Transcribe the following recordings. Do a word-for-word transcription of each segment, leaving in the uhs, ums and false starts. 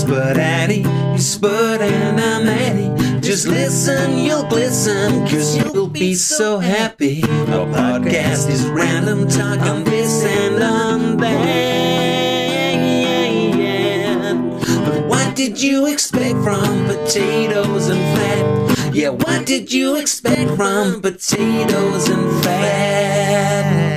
Spud Addy, you Spud and I'm Addy. Just listen, you'll glisten, cause you'll be so happy. Our podcast is random talk on this and on that. But what did you expect from potatoes and fat? Yeah, what did you expect from potatoes and fat?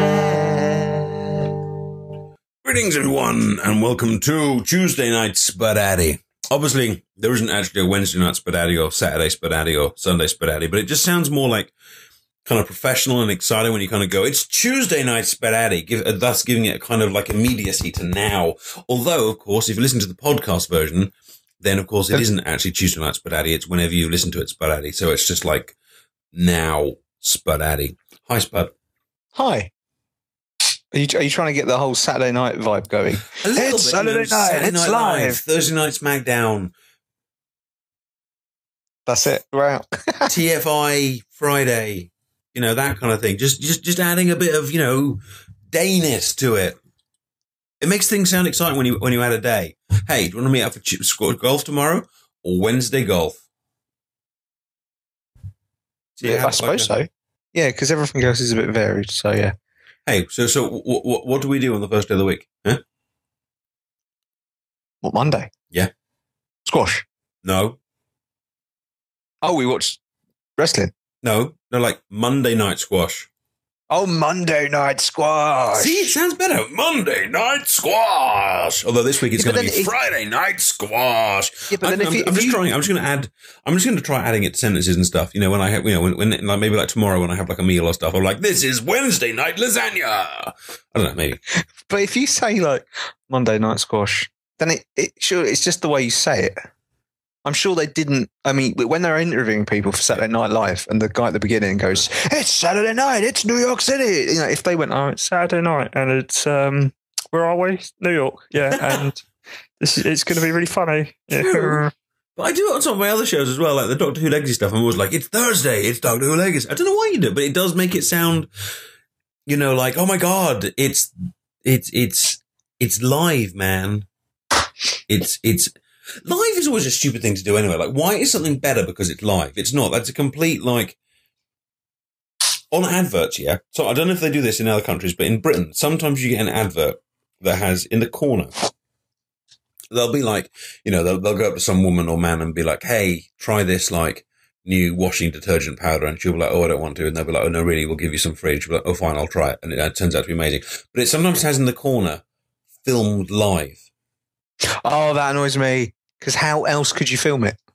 Greetings everyone, and welcome to Tuesday Night Spud Addy. Obviously, there isn't actually a Wednesday Night Spud Addy or Saturday Spud Addy or Sunday Spud Addy, but it just sounds more like kind of professional and exciting when you kind of go, it's Tuesday Night Spud Addy, give, uh, thus giving it a kind of like immediacy to now. Although, of course, if you listen to the podcast version, then of course it isn't actually Tuesday Night Spud Addy, it's whenever you listen to it Spud Addy. So it's just like now Spud Addy. Hi, Spud. Hi. Are you, are you trying to get the whole Saturday night vibe going? A little It's bit, Saturday you know, night, Saturday it's Night live. Thursday Night SmackDown, That's it. We're out. T F I Friday, you know, that kind of thing. Just, just, just adding a bit of, you know, dayness to it. It makes things sound exciting when you when you add a day. Hey, do you want to meet up for ch- squad golf tomorrow or Wednesday golf? See Yeah, how I it's suppose like so. Yeah, because everything else is a bit varied. So, yeah. Hey, so so w- w- what do we do on the first day of the week? Huh? What, Monday? Yeah. Squash. No, Oh, we watched wrestling. no, no, like Monday night squash. Oh, Monday night squash. See, it sounds better. Monday night squash. Although this week it's Yeah, going but to be then it- Friday night squash. Yeah, but I, then if I'm, you- I'm if just you- trying. I'm just going to add. I'm just going to try adding it to sentences and stuff. You know, when I have, you know, when, when like maybe like tomorrow when I have like a meal or stuff, I'm like, this is Wednesday night lasagna. I don't know, maybe. But if you say, like, Monday night squash, then it, it sure it's just the way you say it. I'm sure they didn't. I mean, when they're interviewing people for Saturday Night Live, and the guy at the beginning goes, "It's Saturday night. It's New York City." You know, if they went, "Oh, it's Saturday night, and it's um, where are we? New York, yeah, and this is, it's going to be really funny." Yeah. True. But I do it on some of my other shows as well, like the Doctor Who Legacy stuff. I'm always like, it's Thursday. It's Doctor Who Legacy. I don't know why you do it, but it does make it sound, you know, like, oh my god, it's it's it's it's live, man. It's it's. Live is always a stupid thing to do anyway. Like, why is something better because it's live? It's not. That's a complete, like, on adverts, yeah? So I don't know if they do this in other countries, but in Britain, sometimes you get an advert that has, in the corner, they'll be like, you know, they'll, they'll go up to some woman or man and be like, hey, try this, like, new washing detergent powder. And she'll be like, oh, I don't want to. And they'll be like, oh, no, really, we'll give you some free. And she'll be like, oh, fine, I'll try it. And it, it turns out to be amazing. But it sometimes has in the corner, filmed live. Oh, that annoys me. Because how else could you film it?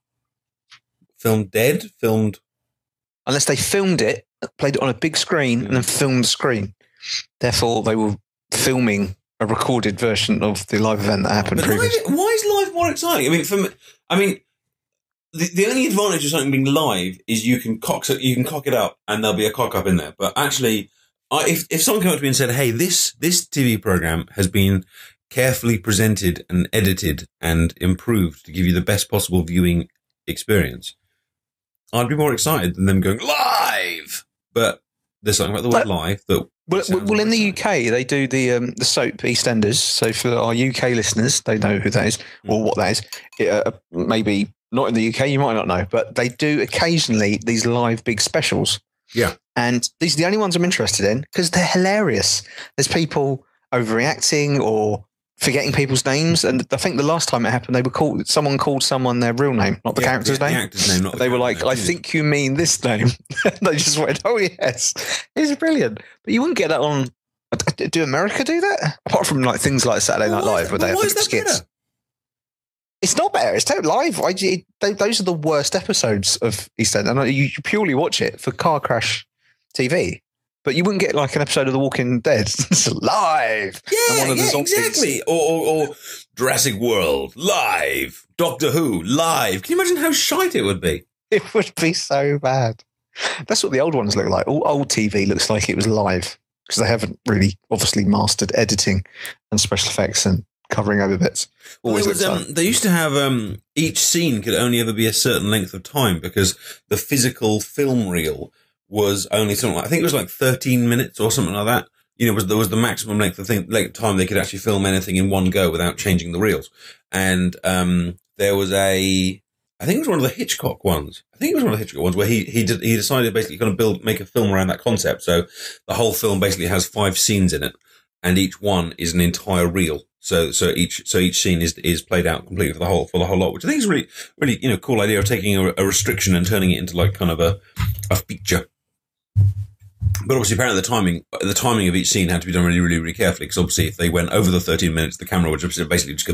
Filmed dead? Filmed... Unless they filmed it, played it on a big screen, and then filmed the screen. Therefore, they were filming a recorded version of the live event that happened But why, previously. why is live more exciting? I mean, for me, I mean, the, the only advantage of something being live is you can cock you can cock it up, and there'll be a cock up in there. But actually, I, if if someone came up to me and said, "Hey, this this T V program has been carefully presented and edited and improved to give you the best possible viewing experience," I'd be more excited than them going live. But there's something about the word But- live that Well, sounds well, more in the U exciting. K, they do the um, the soap EastEnders. So for our U K listeners, they know who that is or what that is. It, uh, maybe not in the U K, you might not know, but they do occasionally these live big specials. Yeah. And these are the only ones I'm interested in because they're hilarious. There's people overreacting or forgetting people's names. And I think the last time it happened, they were called, someone called someone their real name, not the Yeah, character's the, name. The actor's name, not the They were character's like, name. I think you mean this name. They just went, oh, yes. It's brilliant. But you wouldn't get that on. Do America do that? Apart from like things like Saturday Night Well, why is Live, where that- they why have is the that skits. better? It's not better. It's totally live. I, it, they, those are the worst episodes of EastEnders. And you, you purely watch it for car crash T V. But you wouldn't get like an episode of The Walking Dead. It's live. And Yeah, one of the yeah, zombies- exactly. Or, or, or Jurassic World, live. Doctor Who, live. Can you imagine how shite it would be? It would be so bad. That's what the old ones look like. All old T V looks like it was live because they haven't really obviously mastered editing and special effects and covering over bits. Always Well, it was, looks um, like. they used to have um, each scene could only ever be a certain length of time because the physical film reel was only something like, I think it was like thirteen minutes or something like that. you know, was there was the maximum length of thing, length of time they could actually film anything in one go without changing the reels. And um, there was a, I think it was one of the Hitchcock ones. I think it was one of the Hitchcock ones where he he did, he decided basically kind of build make a film around that concept. So the whole film basically has five scenes in it, and each one is an entire reel. So so each so each scene is is played out completely for the whole for the whole lot, which I think is really really you know cool idea of taking a, a restriction and turning it into like kind of a a feature. But obviously, apparently, the timing the timing of each scene had to be done really, really, really carefully. Because obviously, if they went over the thirteen minutes, the camera would just basically just go.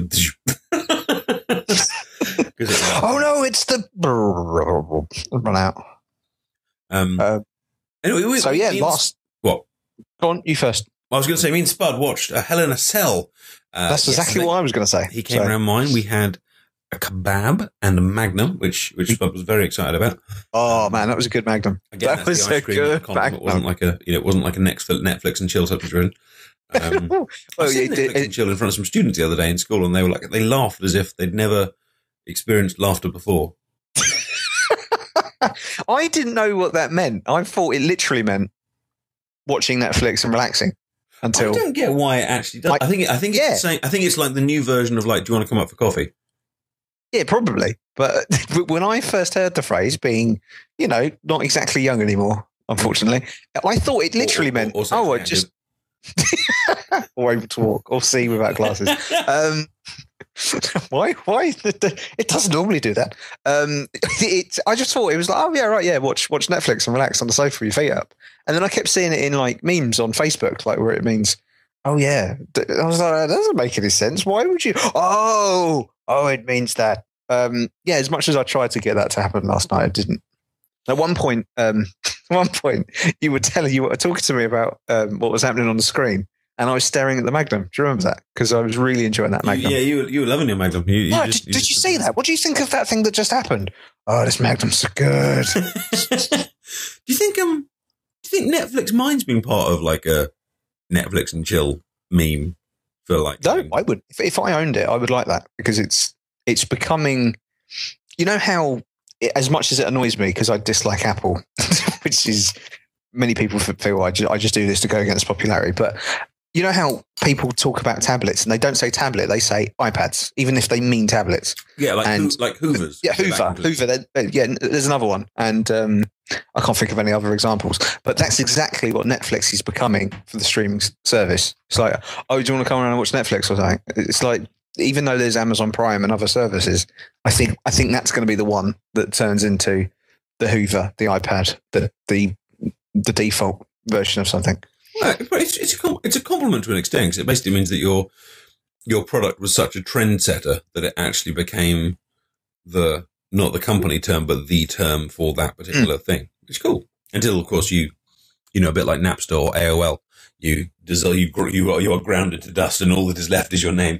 Oh no! It's the run out. Um. Uh, anyway, we, so yeah, we, last. What? Go on, you first. I was going to say, me and Spud watched uh, Hell in a Cell. Uh, That's exactly yesterday. what I was going to say. He came so. around mine. We had a kebab and a Magnum, which which Spud was very excited about. Oh man, that was a good Magnum. Again, that that's was the a ice cream good content. Magnum. It wasn't like a you know, it wasn't like a Netflix and chill substitution. Um, well, I was it, Netflix it, and chill in front of some students the other day in school, and they were like, they laughed as if they'd never experienced laughter before. I didn't know what that meant. I thought it literally meant watching Netflix and relaxing. Until I don't get why it actually does. Like, I think I think it's yeah. the same. I think it's like the new version of like, do you want to come up for coffee? Yeah, probably. But when I first heard the phrase, being, you know, not exactly young anymore, unfortunately, I thought it literally or, or, meant, or oh, I just, or able to walk or see without glasses. um, why? Why? It doesn't normally do that. Um, it, I just thought it was like, oh yeah, right, yeah, watch watch Netflix and relax on the sofa with your feet up. And then I kept seeing it in like memes on Facebook, like where it means, oh yeah. I was like, that doesn't make any sense. Why would you? Oh, oh, it means that. Um, yeah, as much as I tried to get that to happen last night, it didn't. At one point, um, at one point, you were telling you were talking to me about um, what was happening on the screen, and I was staring at the Magnum. Do you remember that? Because I was really enjoying that Magnum. Yeah, you were, you were loving your Magnum. You, you oh, just, did, did you see that? What do you think of that thing that just happened? Oh, this Magnum's so good. do you think um? Do you think Netflix mind's been part of like a Netflix and chill meme for like? No, I would. If, if I owned it, I would like that because it's it's becoming. You know how, it, as much as it annoys me because I dislike Apple, which is many people feel I just, I just do this to go against popularity, but. You know how people talk about tablets and they don't say tablet, they say iPads, even if they mean tablets. Yeah, like and, Ho- like Hoovers. Yeah, Hoover. Hoover. They're, they're, yeah, there's another one. And um, I can't think of any other examples. But that's exactly what Netflix is becoming for the streaming service. It's like, oh, do you want to come around and watch Netflix or something? It's like, even though there's Amazon Prime and other services, I think I think that's going to be the one that turns into the Hoover, the iPad, the the, the default version of something. Well, but it's it's a com- it's a compliment to an extent. 'Cause it basically means that your your product was such a trendsetter that it actually became the not the company term but the term for that particular mm. thing. It's cool until, of course, you you know a bit like Napster or A O L. You dissolve, you you are you are grounded to dust, and all that is left is your name.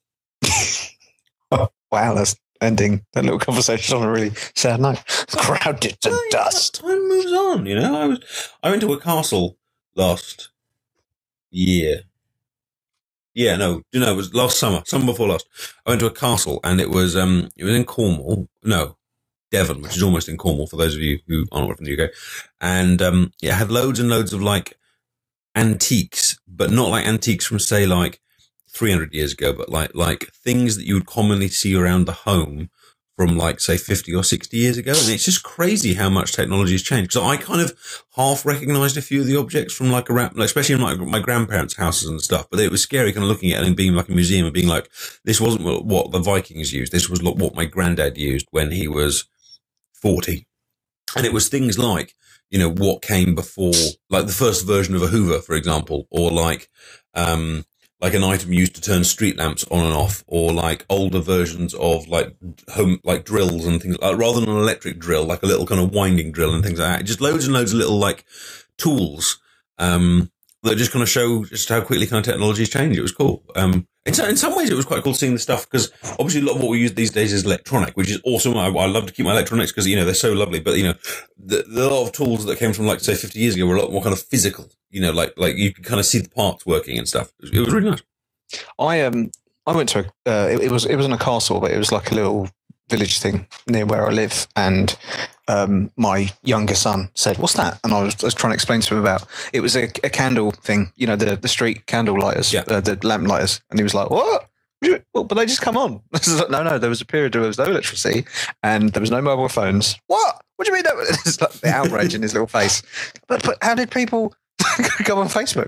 Oh, wow, that's ending that little conversation on a really sad note. Grounded to well, dust. Time moves on. You know, I was I went to a castle. Last year. Yeah, no, you know, it was last summer, summer before last. I went to a castle and it was, um, it was in Cornwall. No, Devon, which is almost in Cornwall for those of you who aren't from the U K. And, um, it had loads and loads of like antiques, but not like antiques from say like three hundred years ago, but like, like things that you would commonly see around the home from like, say, fifty or sixty years ago. And it's just crazy how much technology has changed. So I kind of half recognized a few of the objects from like around, like, especially in my, my grandparents' houses and stuff. But it was scary kind of looking at it and being like a museum and being like, this wasn't what, what the Vikings used. This was what my granddad used when he was forty. And it was things like, you know, what came before, like the first version of a Hoover, for example, or like, um, like an item used to turn street lamps on and off, or like older versions of like home, like drills and things like, rather than an electric drill, like a little kind of winding drill and things like that. Just loads and loads of little like tools, um, that just kind of show just how quickly kind of technology has changed. It was cool. Um, in, in some ways it was quite cool seeing the stuff because obviously a lot of what we use these days is electronic, which is awesome. I, I love to keep my electronics because, you know, they're so lovely, but you know, the, the lot of tools that came from like, say, fifty years ago were a lot more kind of physical, you know, like, like you could kind of see the parts working and stuff. It was, it was really nice. I, um, I went to a, uh, it, it was, it wasn't a castle, but it was like a little village thing near where I live. And um, my younger son said, "What's that?" And I was, I was trying to explain to him about it was a, a candle thing, you know, the the street candle lighters, Yeah. uh, the lamp lighters, and he was like, "What? Well, but they just come on." I was like, no, no, there was a period where there was no electricity and there was no mobile phones. What? What do you mean? That? It's like the outrage in his little face. But, but how did people go on Facebook?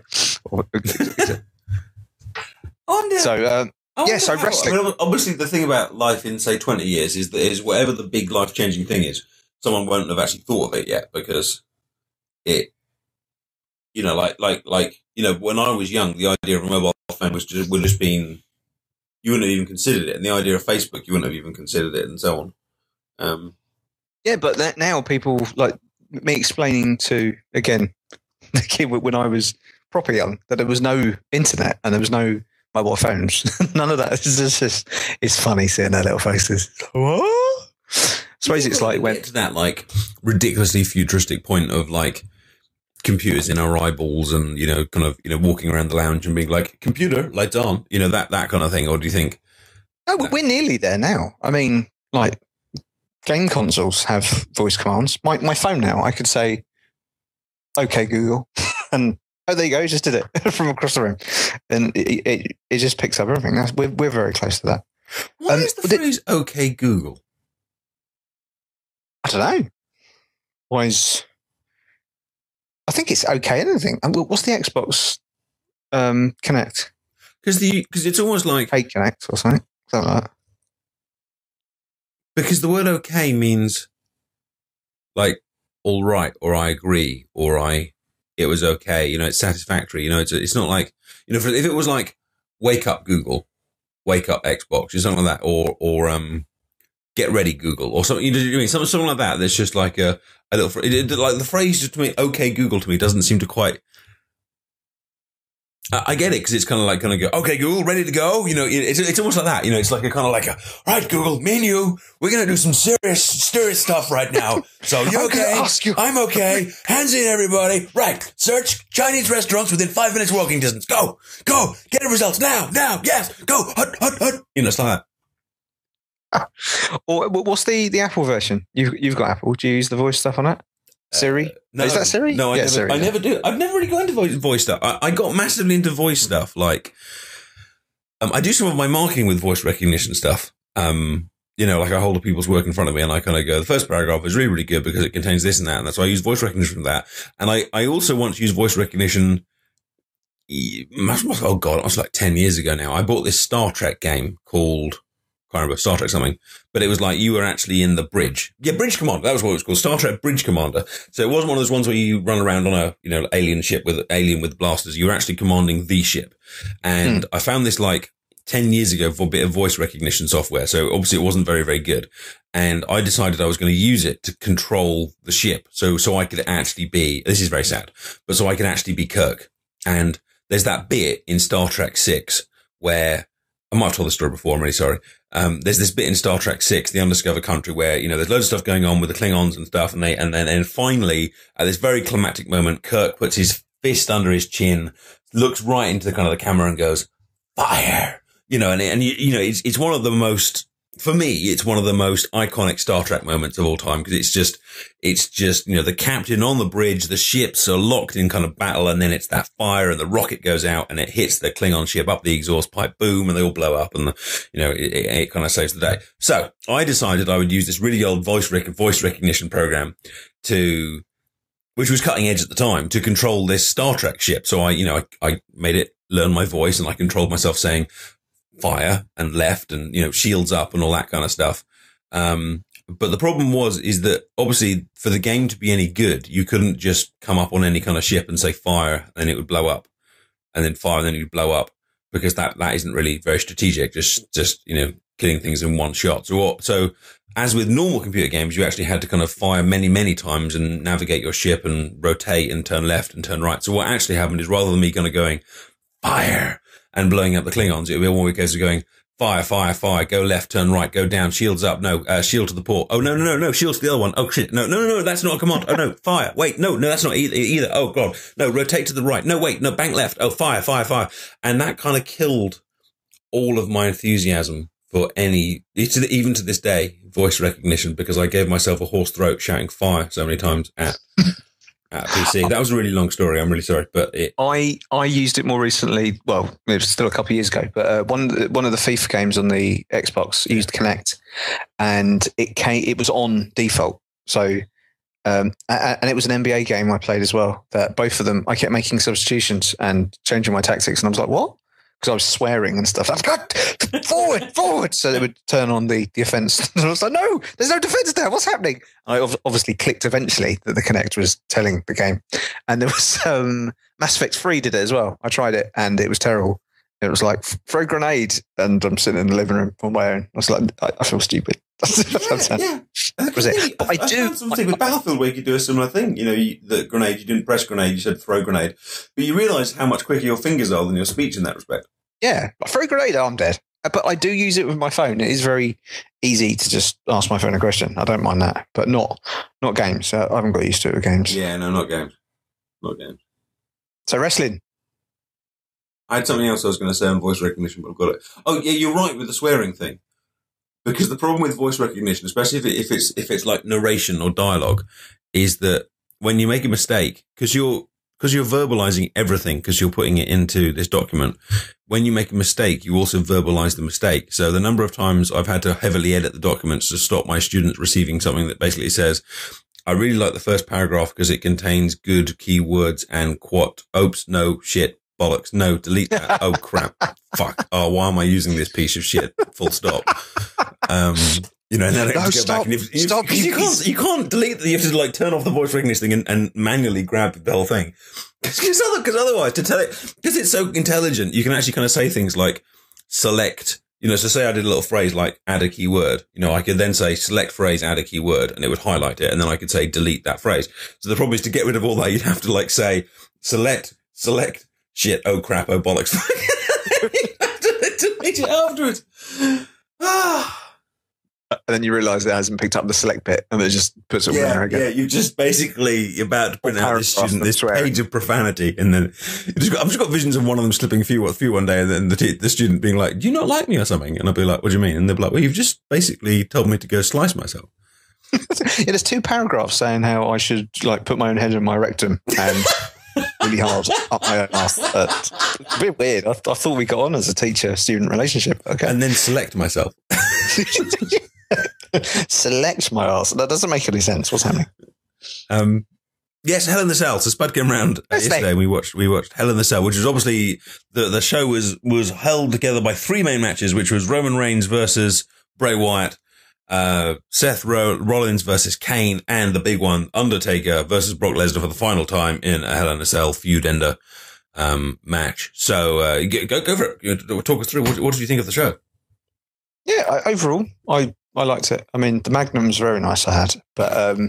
Oh, So, um, I yeah, so wonder how- wrestling. I mean, obviously, the thing about life in, say, twenty years is that is whatever the big life-changing thing is, someone won't have actually thought of it yet because it, you know, like, like, like, you know, when I was young, the idea of a mobile phone was just, would have just been, you wouldn't have even considered it. And the idea of Facebook, you wouldn't have even considered it and so on. Um, yeah, but that now people, like me explaining to, again, the kid when I was proper young, that there was no internet and there was no mobile phones. None of that. It's just, just it's funny seeing their little faces. What? I suppose it's like when get to that like ridiculously futuristic point of like computers in our eyeballs and, you know, kind of, you know, walking around the lounge and being like, computer, lights on, you know, that, that kind of thing. Or do you think? No, but we're nearly there now. I mean, like game consoles have voice commands. My my phone now, I could say, "Okay, Google," and oh, there you go, you just did it from across the room, and it it, it just picks up everything. That's, we're we're very close to that. What Um, is the did- phrase "Okay, Google"? I don't know. Why is? I think it's okay. Anything. And what's the Xbox um, Connect? Because the because it's almost like Hey Connect or something. Something like that. because the word "okay" means like all right, or I agree, or I it was okay. You know, it's satisfactory. You know, it's it's not like, you know, for, if it was like "wake up Google," "wake up Xbox," or something like that, or or um. Get ready, Google, or something. You know what I mean? Something, something like that. There's just like a, a little, it, it, like the phrase just to me, "Okay, Google" to me doesn't seem to quite. I, I get it because it's kind of like kind of go, "Okay, Google, ready to go." You know, it, it's it's almost like that. You know, it's like a kind of like a, "Right, Google, me and you, we're gonna do some serious, serious stuff right now." So you I'm gonna okay? ask you- I'm okay. Hands in, everybody. Right, search Chinese restaurants within five minutes walking distance. Go, go, get the results now, now. Yes, go, hut, hut, hut. You know, it's like that. Or what's the, the Apple version? You've you've got Apple. Do you use the voice stuff on that? Siri? No, Is that Siri? No, I Yeah, never. Siri, I yeah. never do. I've never really got into voice, voice stuff. I, I got massively into voice stuff. Like, um, I do some of my marketing with voice recognition stuff. Um, you know, like I hold people's work in front of me, and I kind of go, the first paragraph is really, really good because it contains this and that, and that's why I use voice recognition for that. And I, I also want to use voice recognition. Oh God, it was like ten years ago now. I bought this Star Trek game called. I remember Star Trek something, but it was like you were actually in the bridge. Yeah, Bridge Commander. That was what it was called. Star Trek Bridge Commander. So it wasn't one of those ones where you run around on a, you know, alien ship with alien with blasters. You were actually commanding the ship. And Hmm. I found this like ten years ago for a bit of voice recognition software. So obviously it wasn't very, very good. And I decided I was going to use it to control the ship. So, so I could actually be, this is very sad, but so I could actually be Kirk. And there's that bit in Star Trek six where I might have told the story before. I'm really sorry. Um, there's this bit in Star Trek six, The Undiscovered Country, where, you know, there's loads of stuff going on with the Klingons and stuff. And they, and then, and finally, at this very climactic moment, Kirk puts his fist under his chin, looks right into the kind of the camera and goes, "Fire!" You know, and, and you, you know, it's, it's one of the most, for me, it's one of the most iconic Star Trek moments of all time because it's just, it's just, you know, the captain on the bridge, the ships are locked in kind of battle, and then it's that fire and the rocket goes out and it hits the Klingon ship up the exhaust pipe, boom, and they all blow up, and the, you know, it, it, it kind of saves the day. So I decided I would use this really old voice rec- voice recognition program to, which was cutting edge at the time, to control this Star Trek ship. So I, you know, I, I made it learn my voice, and I controlled myself saying fire and left and, you know, shields up and all that kind of stuff. Um, but the problem was, is that obviously for the game to be any good, you couldn't just come up on any kind of ship and say fire and it would blow up, and then fire and then it would blow up, because that, that isn't really very strategic. Just, just, you know, killing things in one shot. So, what, so as with normal computer games, you actually had to kind of fire many, many times and navigate your ship and rotate and turn left and turn right. So what actually happened is, rather than me kind of going fire and blowing up the Klingons, it would be one case of going fire, fire, fire, go left, turn right, go down, shields up, no, uh, shield to the port. Oh, no, no, no, no, shields to the other one. Oh, shit, no, no, no, no, that's not a command. Oh, no, fire. Wait, no, no, that's not either. either. Oh, God. No, rotate to the right. No, wait, no, bank left. Oh, fire, fire, fire. And that kind of killed all of my enthusiasm for any, even to this day, voice recognition, because I gave myself a hoarse throat shouting fire so many times at, at a P C. That was a really long story. I'm really sorry, but it. I, I used it more recently. Well, it was still a couple of years ago, but uh, one one of the FIFA games on the Xbox used Kinect, and it came. It was on default. So, um, and it was an N B A game I played as well. That both of them, I kept making substitutions and changing my tactics, and I was like, "What?" Because I was swearing and stuff. I was like, forward, forward. So it would turn on the, the offense. And I was like, no, there's no defense there. What's happening? I obviously clicked eventually that the Kinect was telling the game. And there was um, Mass Effect three did it as well. I tried it and it was terrible. It was like, throw a grenade. And I'm sitting in the living room on my own. I was like, I, I feel stupid. Yeah, yeah. That was it. But I, I do. found something with Battlefield where you could do a similar thing. You know, you, the grenade, you didn't press grenade, you said throw grenade. But you realise how much quicker your fingers are than your speech in that respect. Yeah, I throw a grenade, I'm dead. But I do use it with my phone. It is very easy to just ask my phone a question. I don't mind that, but not not games. I haven't got used to it with games. Yeah, no, not games. Not games. So wrestling. I had something else I was going to say on voice recognition, but I've got it. Oh, yeah, you're right with the swearing thing. Because the problem with voice recognition, especially if, it, if it's if it's like narration or dialogue, is that when you make a mistake, because you're because you're verbalizing everything, because you're putting it into this document. When you make a mistake, you also verbalize the mistake. So the number of times I've had to heavily edit the documents to stop my students receiving something that basically says, I really like the first paragraph because it contains good keywords and quat. Oops, no, shit, bollocks, no, delete that. Oh, crap, fuck. Oh, why am I using this piece of shit? Full stop. Um, you know, and then I have No, to go stop, back and if, if, stop, because you you can't, you can't delete the, you have to like turn off the voice recognition thing and, and manually grab the whole thing. Because otherwise, to tell it, because it's so intelligent, you can actually kind of say things like select, you know, so say I did a little phrase like add a keyword, you know, I could then say select phrase, add a keyword, and it would highlight it. And then I could say delete that phrase. So the problem is to get rid of all that, you'd have to like say select, select, shit, oh crap, oh bollocks. You have to delete it afterwards. Ah. And then you realise it hasn't picked up the select bit and it just puts it yeah, there again. Yeah, you just basically about to print out this student this swearing. page of profanity, and then you just got, I've just got visions of one of them slipping a few, a few one day, and then the, t- the student being like, "Do you not like me or something?" And I'll be like, "What do you mean?" And they'll be like, "Well, you've just basically told me to go slice myself." Yeah, there's two paragraphs saying how I should like put my own head in my rectum and really hard up my own ass. Uh, it's a bit weird. I, th- I thought we got on as a teacher-student relationship. Okay, And then select myself. select my ass. That doesn't make any sense. What's happening? Um, yes, Hell in the Cell. So Spud came round uh, yesterday, and we watched we watched Hell in the Cell, which was obviously the the show was was held together by three main matches, which was Roman Reigns versus Bray Wyatt, uh, Seth Ro- Rollins versus Kane, and the big one, Undertaker versus Brock Lesnar for the final time in a Hell in a Cell feud ender um, match. So uh, go go for it. Talk us through. What, what did you think of the show? Yeah, I, overall, I, I liked it. I mean, the Magnum's very nice. I had, but um,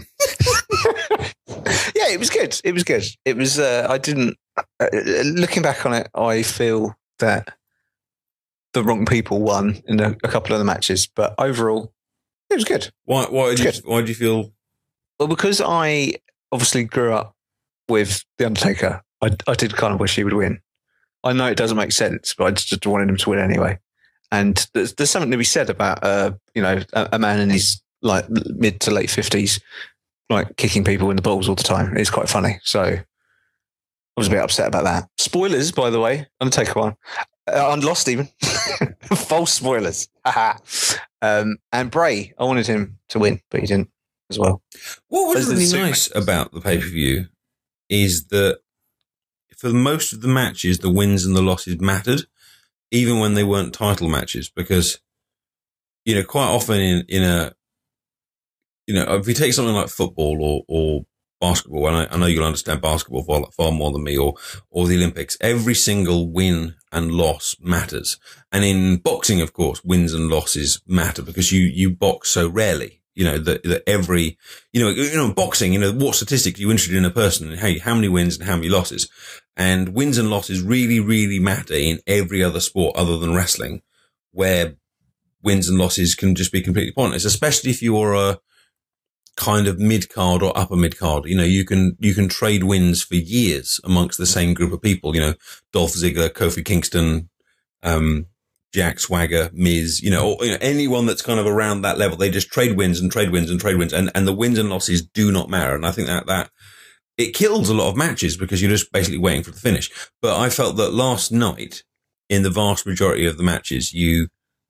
yeah, it was good. It was good. It was. Uh, I didn't. Uh, looking back on it, I feel that the wrong people won in a, a couple of the matches, but overall, it was good. Why? Why did you? Good. Why did you feel? Well, because I obviously grew up with the Undertaker, I, I did kind of wish he would win. I know it doesn't make sense, but I just wanted him to win anyway. And there's, there's something to be said about, uh, you know, a, a man in his like mid to late fifties, like kicking people in the balls all the time. It's quite funny. So I was a bit upset about that. Spoilers, by the way, Undertaker one. Uh, I'm lost even. False spoilers. um, and Bray, I wanted him to win, but he didn't as well. What was Those are the really two nice matches. about the pay per view is that for most of the matches, the wins and the losses mattered, even when they weren't title matches, because, you know, quite often in, in a, you know, if you take something like football or, or basketball, and I, I know you'll understand basketball far, far more than me, or, or the Olympics, every single win and loss matters. And in boxing, of course, wins and losses matter because you, you box so rarely, you know, that, that every, you know, you know, boxing, you know, what statistic you interested in a person and hey, how many wins and how many losses. And wins and losses really, really matter in every other sport other than wrestling, where wins and losses can just be completely pointless, especially if you're a kind of mid-card or upper mid-card. You know, you can, you can trade wins for years amongst the same group of people, you know, Dolph Ziggler, Kofi Kingston, um, Jack Swagger, Miz, you know, or, you know, anyone that's kind of around that level. They just trade wins and trade wins and trade wins, and, and the wins and losses do not matter. And I think that that it kills a lot of matches because you're just basically waiting for the finish. But I felt that last night, in the vast majority of the matches, you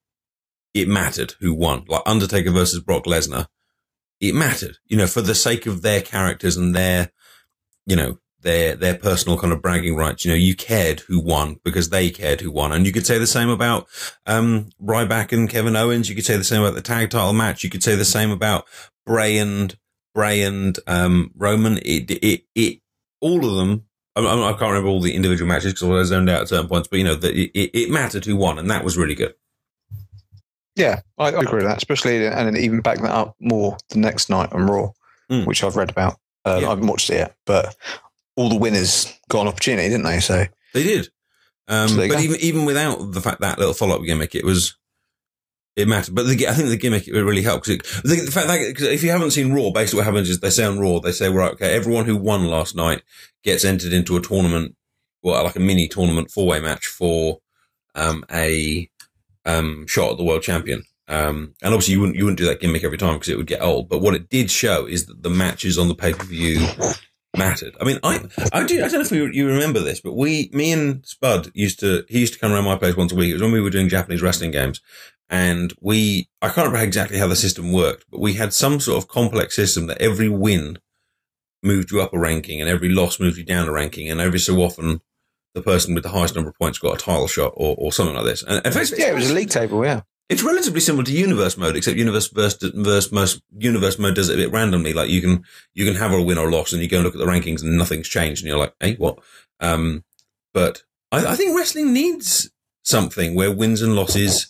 it mattered who won. Like Undertaker versus Brock Lesnar, it mattered, you know, for the sake of their characters and their, you know, their their personal kind of bragging rights. You know, you cared who won because they cared who won. And you could say the same about um Ryback and Kevin Owens. You could say the same about the tag title match. You could say the same about Bray and Bray and um Roman. It it it all of them. I, I can't remember all the individual matches because I was zoned out at certain points. But you know, that it, it mattered who won, and that was really good. Yeah, I, I agree with that. Especially and then even back that up more the next night on Raw, Mm. which I've read about. Uh, Yeah. I haven't watched it yet, but all the winners got an opportunity, didn't they? So They did. Um, So there you but go. even even without the fact that little follow up gimmick, it was it mattered. But the, I think the gimmick it really helped. It, the, the fact that cause if you haven't seen Raw, basically what happens is they say on Raw, they say, right, okay, everyone who won last night gets entered into a tournament, well, like a mini tournament four way match for um, a um, shot at the world champion. Um, and obviously you wouldn't you wouldn't do that gimmick every time because it would get old. But what it did show is that the matches on the pay per view mattered. I mean, I I, do, I don't know if you, you remember this, but we, me and Spud used to, he used to come around my place once a week. It was when we were doing Japanese wrestling games. And we, I can't remember exactly how the system worked, but we had some sort of complex system that every win moved you up a ranking and every loss moved you down a ranking. And every so often the person with the highest number of points got a title shot or, or something like this. And in fact, yeah, it was a league table. Yeah, it's relatively similar to universe mode, except universe versus, versus most universe mode does it a bit randomly. Like you can, you can have a win or loss and you go and look at the rankings and nothing's changed. And you're like, hey, what? Um, but I, I think wrestling needs something where wins and losses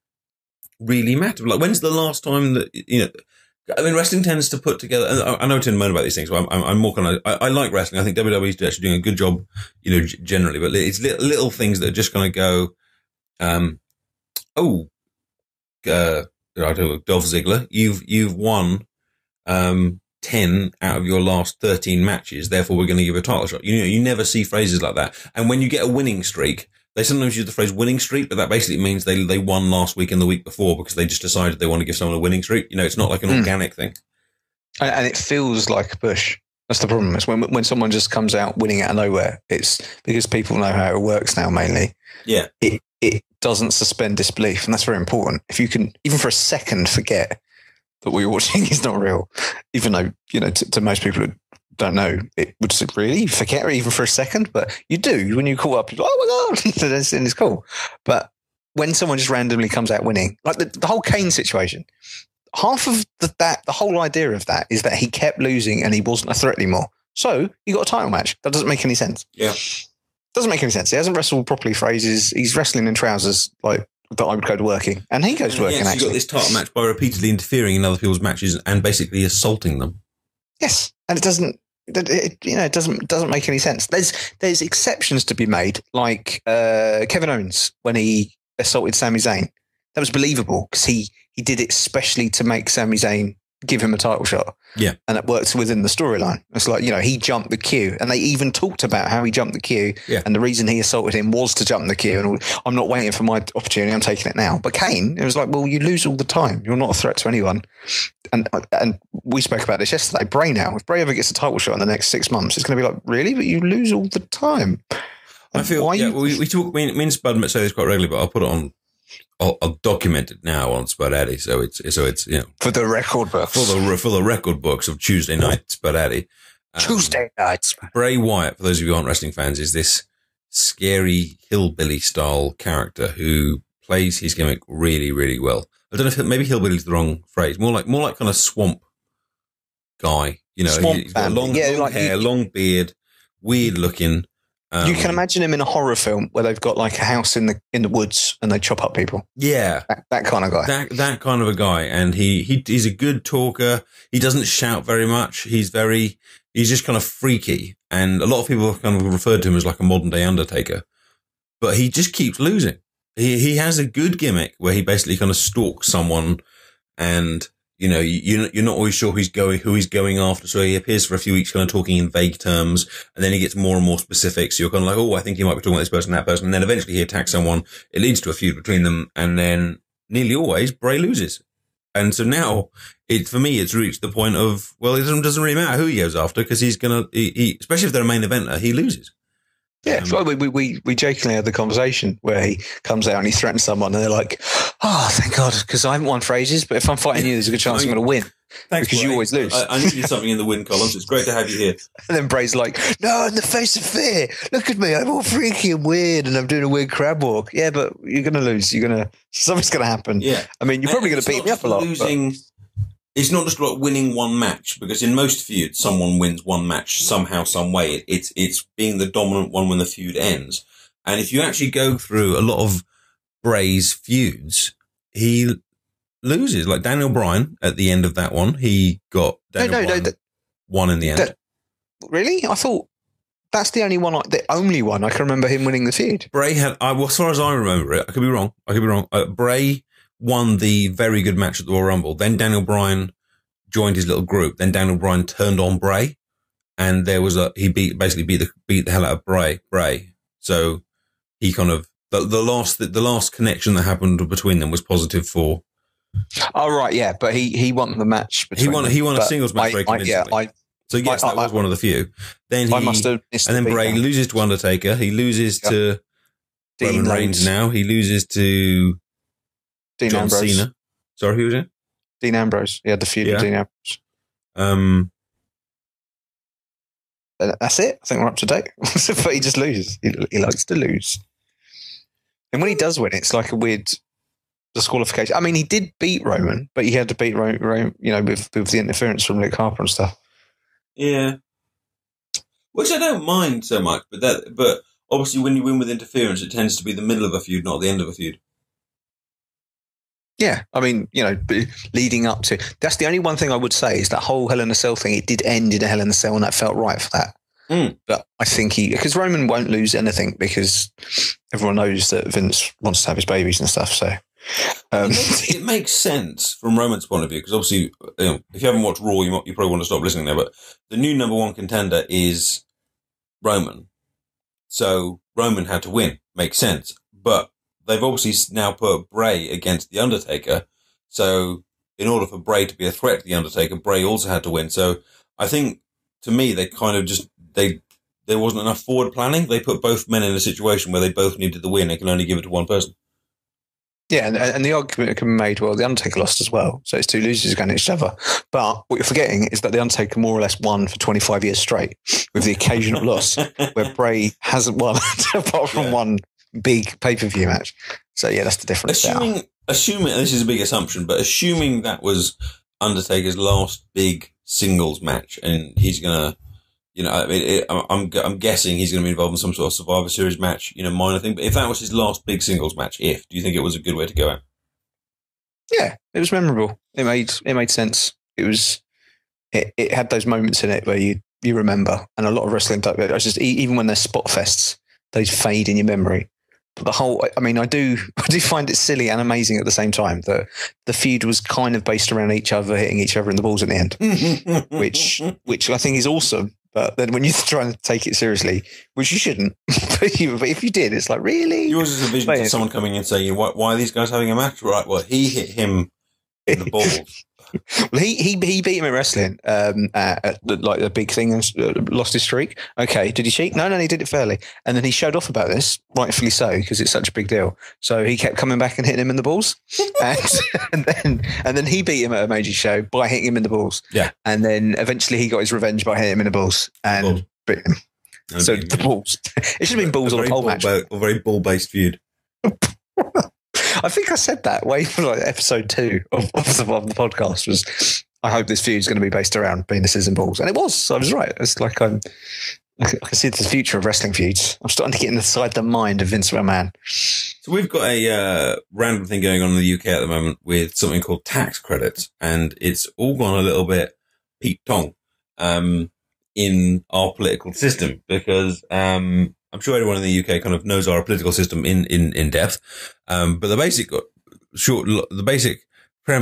really matter. Like when's the last time that, you know, I mean, wrestling tends to put together, and I, I know to moan about these things, but I'm, I'm, I'm more kind of, I, I like wrestling. I think W W E is actually doing a good job, you know, g- generally, but it's little, little things that are just going to go, um, oh, uh, I don't know, Dolph Ziggler, you've, you've won, um, ten out of your last thirteen matches. Therefore, we're going to give a title shot. You know, you never see phrases like that. And when you get a winning streak, they sometimes use the phrase winning streak, but that basically means they, they won last week and the week before because they just decided they want to give someone a winning streak. You know, it's not like an Mm. organic thing. and, and it feels like a push. That's the problem. It's when when someone just comes out winning out of nowhere. It's because people know how it works now. Mainly, Yeah. it it doesn't suspend disbelief, and that's very important. If you can, even for a second, forget that what you're watching is not real, even though you know to, to most people who don't know, it would say, really forget it even for a second, but you do when you call up. You're like, oh my god, and it's cool. But when someone just randomly comes out winning, like the, the whole Kane situation. Half of the, that, the whole idea of that is that he kept losing and he wasn't a threat anymore. So he got a title match. That doesn't make any sense. Yeah. Doesn't make any sense. He hasn't wrestled properly for ages. He's wrestling in trousers like that I would go to working. And he goes to working, Yes, you actually. got this title match by repeatedly interfering in other people's matches and basically assaulting them. Yes. And it doesn't, it, it, you know, it doesn't doesn't make any sense. There's there's exceptions to be made, like uh, Kevin Owens when he assaulted Sami Zayn. That was believable because he, he did it specially to make Sami Zayn give him a title shot. Yeah. And it works within the storyline. It's like, you know, he jumped the queue and they even talked about how he jumped the queue. Yeah. And the reason he assaulted him was to jump the queue. And I'm not waiting for my opportunity. I'm taking it now. But Kane, it was like, well, you lose all the time. You're not a threat to anyone. And and we spoke about this yesterday. Bray now, if Bray ever gets a title shot in the next six months, it's going to be like, really? But you lose all the time. I feel, Why yeah, you- well, we, we talk, me, me and Spud say this quite regularly, but I'll put it on, I'll, I'll document it now on Spud Addy. So it's, so it's, you know, For the record books. for the, for the record books of Tuesday night Spud Addy. Um, Tuesday nights. Bray Wyatt, for those of you who aren't wrestling fans, is this scary hillbilly style character who plays his gimmick really, really well. I don't know if maybe hillbilly is the wrong phrase. More like, more like kind of swamp guy. You know, Swamp he's got man. long, Yeah, long like hair, you- long beard, weird looking. Um, You can imagine him in a horror film where they've got like a house in the in the woods and they chop up people. Yeah. That, that kind of guy. That that kind of a guy, and he, he he's a good talker. He doesn't shout very much. He's very he's just kind of freaky, and a lot of people have kind of referred to him as like a modern day Undertaker. But he just keeps losing. He he has a good gimmick where he basically kind of stalks someone, and You know, you, you're not always sure who's going, who he's going after. So he appears for a few weeks kind of talking in vague terms, and then he gets more and more specific. So you're kind of like, oh, I think he might be talking about this person, that person. And then eventually he attacks someone. It leads to a feud between them. And then nearly always Bray loses. And so now it, for me, it's reached the point of, well, it doesn't, doesn't really matter who he goes after because he's going to, he, he, especially if they're a main eventer, he loses. Yeah, Um, so we, we we we jokingly had the conversation where he comes out and he threatens someone, and they're like, "Oh, thank God, because I haven't won for ages. But if I'm fighting you, there's a good chance I'm going to win Thanks, because Bray. you always lose." I, I needed something in the win columns. It's great to have you here. And then Bray's like, "No, in the face of fear, look at me. I'm all freaky and weird, and I'm doing a weird crab walk." Yeah, but you're going to lose. You're going to something's going to happen. Yeah, I mean, you're probably going It's to beat not me up a lot. Losing, but- It's not just about winning one match, because in most feuds, someone wins one match somehow, some way. It, it's it's being the dominant one when the feud ends. And if you actually go through a lot of Bray's feuds, he loses. Like Daniel Bryan at the end of that one, he got Daniel no, no, Bryan no. That, won in the end. that, really? I thought that's the only one, I, the only one I can remember him winning the feud. Bray had, I, well, as far as I remember it, I could be wrong. I could be wrong. Uh, Bray won the very good match at the Royal Rumble. Then Daniel Bryan joined his little group. Then Daniel Bryan turned on Bray, and there was a he beat basically beat the beat the hell out of Bray. Bray. So he kind of the, the last the, the last connection that happened between them was positive for. Oh right, yeah, but he he won the match. He won. them, He won a but singles match I, very I, yeah, convincingly. I so yes, I- that was I- one of the few. Then he I must have missed and the then Bray beatdown. loses to Undertaker. He loses Yeah. to Dean Roman Reigns. Reigns. Now he loses to Dean John Ambrose. Cena. Sorry, who was it? Dean Ambrose. He had the feud Yeah. with Dean Ambrose. Um. Uh, That's it. I think we're up to date. But he just loses. He, he likes to lose. And when he does win, it's like a weird disqualification. I mean, he did beat Roman, but he had to beat Roman, Ro- you know, with, with the interference from Luke Harper and stuff. Yeah. Which I don't mind so much, but that, but obviously when you win with interference, it tends to be the middle of a feud, not the end of a feud. Yeah, I mean, you know, b- leading up to that's the only one thing I would say is that whole Hell in a Cell thing. It did end in a Hell in a Cell, and that felt right for that. Mm. But I think he because Roman won't lose anything because everyone knows that Vince wants to have his babies and stuff. So um, it, makes, it makes sense from Roman's point of view, because obviously, you know, if you haven't watched Raw, you, might, you probably want to stop listening there. But the new number one contender is Roman, so Roman had to win. Makes sense, but they've obviously now put Bray against The Undertaker. So in order for Bray to be a threat to The Undertaker, Bray also had to win. So I think, to me, they kind of just, they there wasn't enough forward planning. They put both men in a situation where they both needed the win and can only give it to one person. yeah, and, and the argument can be made. Well, the Undertaker lost as well, so it's two losers against each other. But what you're forgetting is that the Undertaker more or less won for twenty-five years straight, with the occasional loss where Bray hasn't won apart from Yeah. one big pay-per-view match. So yeah, that's the difference. there. Assuming, assuming, this is a big assumption, but assuming that was Undertaker's last big singles match, and he's gonna, you know, I mean, it, I'm I'm guessing he's gonna be involved in some sort of Survivor Series match, you know, minor thing. But if that was his last big singles match, if do you think it was a good way to go out? Yeah, it was memorable. It made it made sense. It was it, it had those moments in it where you you remember, and a lot of wrestling. I just e- even when they're spot fests, they fade in your memory. But the whole, I mean, I do I do find it silly and amazing at the same time that the feud was kind of based around each other hitting each other in the balls at the end, which which I think is awesome. But then when you try and take it seriously, which you shouldn't, but, you, but if you did, it's like, really? Yours is a vision Wait. of someone coming in and saying, why, why are these guys having a match? Right, well, he hit him in the balls. Well, he he he beat him in wrestling, um, at, at the, like the big thing, and uh, lost his streak. Okay, did he cheat? No, no, he did it fairly. And then he showed off about this, rightfully so, because it's such a big deal. So he kept coming back and hitting him in the balls, and, and then and then he beat him at a major show by hitting him in the balls. Yeah. And then eventually he got his revenge by hitting him in the balls and Balls. beat him. And So being- the balls. It should have been balls a on the very pole ball match. ba- a very ball-based feud. I think I said that way for like episode two of, of, the, of the podcast was, I hope this feud is going to be based around penises and balls. And it was. I was right. It's like I'm, I can see the future of wrestling feuds. I'm starting to get inside the mind of Vince McMahon. So we've got a uh, random thing going on in the U K at the moment with something called tax credits, and it's all gone a little bit Pete Tong um, in our political system, because um, I'm sure everyone in the U K kind of knows our political system in in in depth. Um, but the basic short, the basic premise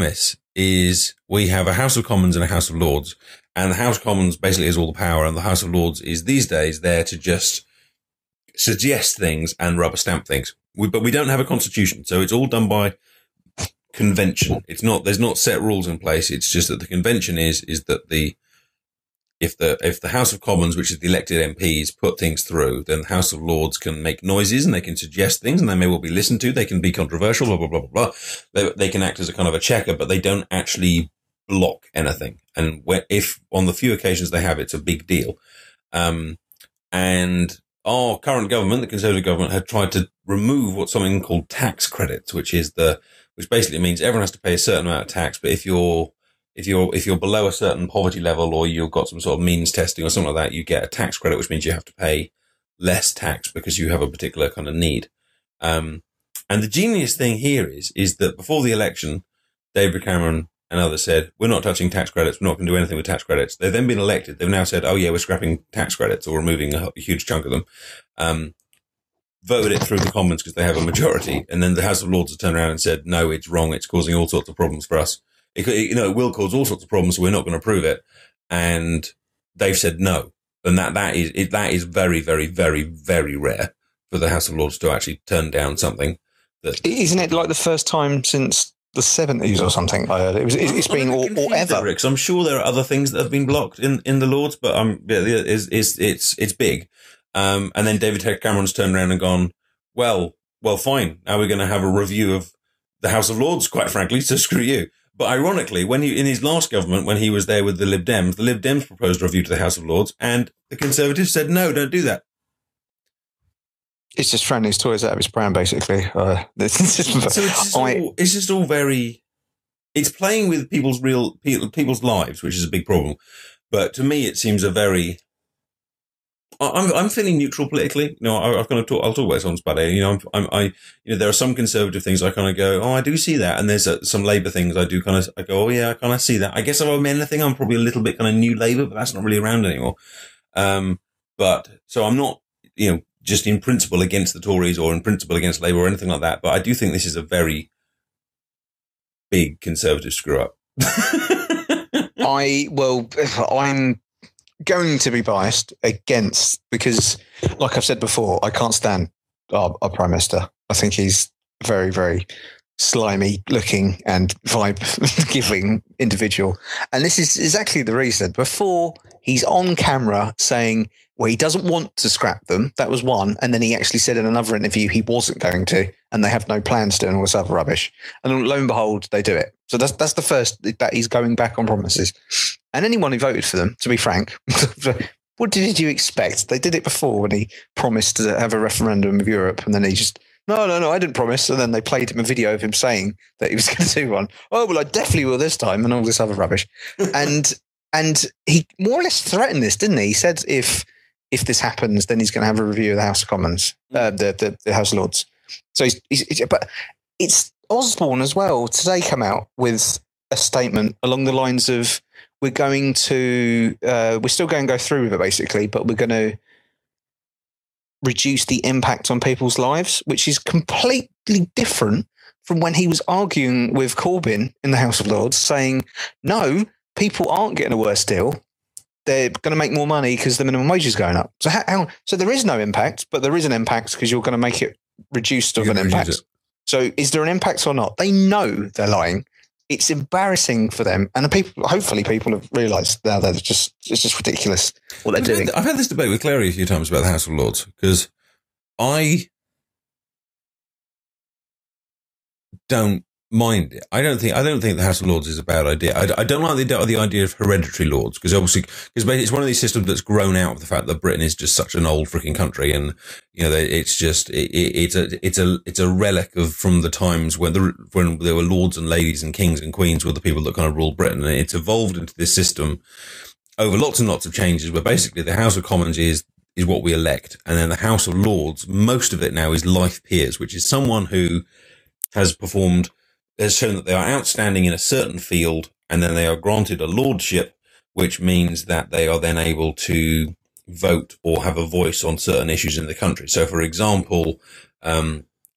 is we have a House of Commons and a House of Lords, and the House of Commons basically has all the power, and the House of Lords is these days there to just suggest things and rubber stamp things. We, but we don't have a constitution, so it's all done by convention. It's not, there's not set rules in place. It's just that the convention is, is that the, if the, if the House of Commons, which is the elected M Ps, put things through, then the House of Lords can make noises and they can suggest things and they may well be listened to. They can be controversial, blah, blah, blah, blah, blah. They, they can act as a kind of a checker, but they don't actually block anything. And where, if on the few occasions they have, it's a big deal. Um, and our current government, the Conservative government, had tried to remove what's something called tax credits, which is the, which basically means everyone has to pay a certain amount of tax, but if you're, if you're, if you're below a certain poverty level or you've got some sort of means testing or something like that, you get a tax credit, which means you have to pay less tax because you have a particular kind of need. Um, and the genius thing here is, is that before the election, David Cameron and others said, we're not touching tax credits. We're not going to do anything with tax credits. They've then been elected. They've now said, oh yeah, we're scrapping tax credits or removing a, a huge chunk of them. Um, voted it through the Commons because they have a majority. And then the House of Lords have turned around and said, no, it's wrong. It's causing all sorts of problems for us. It, you know, it will cause all sorts of problems, so we're not going to approve it. And they've said no. And that, that is, it, that is very, very, very, very rare for the House of Lords to actually turn down something that. Isn't it like the first time since the seventies or something? I heard it was, it's been or, or ever. Because I'm sure there are other things that have been blocked in, in the Lords, but um, it's, it's, it's, it's big. Um, and then David Cameron's turned around and gone, well, well, fine. Now we're going to have a review of the House of Lords, quite frankly, so screw you. But ironically, when he, in his last government, when he was there with the Lib Dems, the Lib Dems proposed a review to the House of Lords and the Conservatives said, no, don't do that. It's just throwing his toys out of his pram, basically. Uh, it's, just, so it's just, I, all, it's just all very, it's playing with people's real, people's lives, which is a big problem. But to me, it seems a very, I'm I'm feeling neutral politically. You know, I, I've kind of talk. I'll talk about this on Spade. You know, I'm, I'm I you know there are some conservative things I kind of go, oh, I do see that, and there's uh, some Labour things I do kind of I go, oh yeah, I kind of see that. I guess if I'm anything, I'm probably a little bit kind of new Labour, but that's not really around anymore. Um, but so I'm not, you know, just in principle against the Tories or in principle against Labour or anything like that. But I do think this is a very big conservative screw up. I well, I'm. going to be biased against because, like I've said before, I can't stand our, our Prime Minister. I think he's very, very slimy looking and vibe giving individual. And this is exactly the reason. Before he's on camera saying, well, he doesn't want to scrap them. That was one. And then he actually said in another interview he wasn't going to, and they have no plans to, and all this other rubbish. And lo and behold, they do it. So that's that's the first, that he's going back on promises. And anyone who voted for them, to be frank, what did you expect? They did it before when he promised to have a referendum of Europe, and then he just, no, no, no, I didn't promise. And then they played him a video of him saying that he was going to do one. Oh, well, I definitely will this time, and all this other rubbish. and and he more or less threatened this, didn't he? He said if if this happens, then he's going to have a review of the House of Commons, uh, the, the the House of Lords. So he's, he's, he's but it's Osborne as well today come out with a statement along the lines of, we're going to, uh, we're still going to go through with it basically, but we're going to reduce the impact on people's lives, which is completely different from when he was arguing with Corbyn in the House of Lords saying, no, people aren't getting a worse deal. They're going to make more money because the minimum wage is going up. So how, how, so there is no impact, but there is an impact because you're going to make it reduced of an impact. So is there an impact or not? They know they're lying. It's embarrassing for them, and the people. Hopefully, people have realised now that it's just it's just ridiculous what they're I've doing. Had, I've had this debate with Clary a few times about the House of Lords because I don't mind it. I don't think I don't think the House of Lords is a bad idea. I, I don't like the, the idea of hereditary lords because obviously because it's one of these systems that's grown out of the fact that Britain is just such an old freaking country, and you know it's just it, it, it's a it's a it's a relic of from the times when the when there were lords and ladies and kings and queens were the people that kind of ruled Britain, and it's evolved into this system over lots and lots of changes. But basically, the House of Commons is is what we elect, and then the House of Lords, most of it now is life peers, which is someone who has performed. Has shown that they are outstanding in a certain field, and then they are granted a lordship, which means that they are then able to vote or have a voice on certain issues in the country. So, for example, um,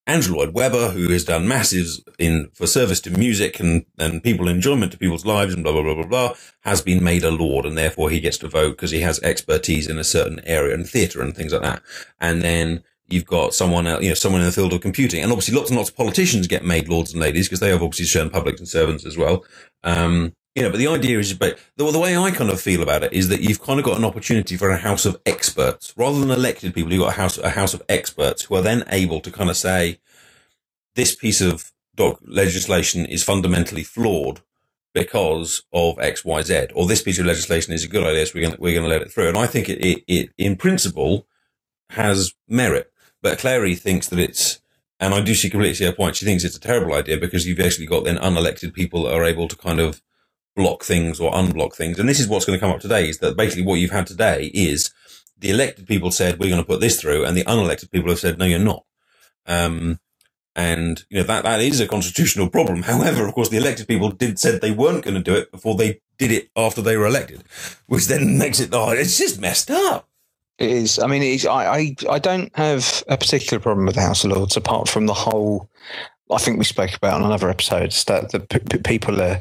Andrew Lloyd Webber, who has done massives in for service to music and, and people enjoyment to people's lives and blah, blah, blah, blah, blah, has been made a lord, and therefore he gets to vote because he has expertise in a certain area and theatre and things like that. And then you've got someone, you know, someone in the field of computing, and obviously lots and lots of politicians get made lords and ladies because they have obviously shown public servants as well. Um, you know, but the idea is, but the, the way I kind of feel about it is that you've kind of got an opportunity for a house of experts rather than elected people. You've got a house, a house of experts who are then able to kind of say, this piece of doc- legislation is fundamentally flawed because of X, Y, Z, or this piece of legislation is a good idea, so we're going we're going to let it through. And I think it, it, it, in principle, has merit. But Clary thinks that it's, and I do see completely see her point. She thinks it's a terrible idea because you've actually got then unelected people that are able to kind of block things or unblock things. And this is what's going to come up today, is that basically what you've had today is the elected people said, we're going to put this through, and the unelected people have said, no, you're not. Um, and, you know, that, that is a constitutional problem. However, of course, the elected people did said they weren't going to do it before they did it after they were elected, which then makes it, oh, it's just messed up. It is. I mean, it is, I, I, I don't have a particular problem with the House of Lords apart from the whole, I think we spoke about on another episode, that the p- p- people are,